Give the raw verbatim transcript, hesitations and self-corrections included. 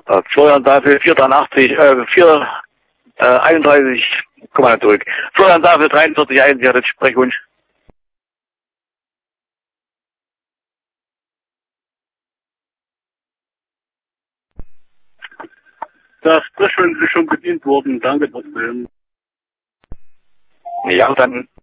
Äh, Florian Tafel vierhundertachtzig, äh, vier, äh, einunddreißig, komm mal zurück. Florian Tafel dreiundvierzig, eins, ja, das Sprechwunsch. Das Sprechwunsch ist schon bedient worden, danke trotzdem. Ja, dann